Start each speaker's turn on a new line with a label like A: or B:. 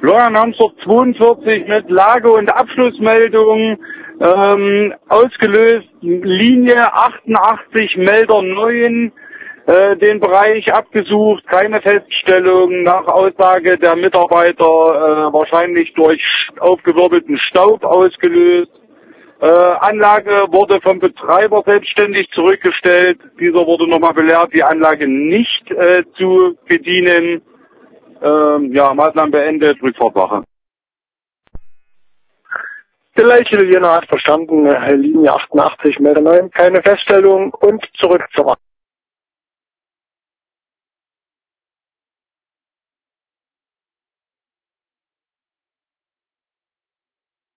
A: Hamster 42 mit Lage- und Abschlussmeldung, ausgelöst, Linie 88, Melder 9, den Bereich abgesucht, keine Feststellung, nach Aussage der Mitarbeiter wahrscheinlich durch aufgewirbelten Staub ausgelöst. Anlage wurde vom Betreiber selbstständig zurückgestellt. Dieser wurde nochmal belehrt, die Anlage nicht zu bedienen. Maßnahmen beendet, Rückfahrtwache.
B: Gleiche Linie hat verstanden, Linie 88, Melder 9, keine Feststellung und zurück zur Wache.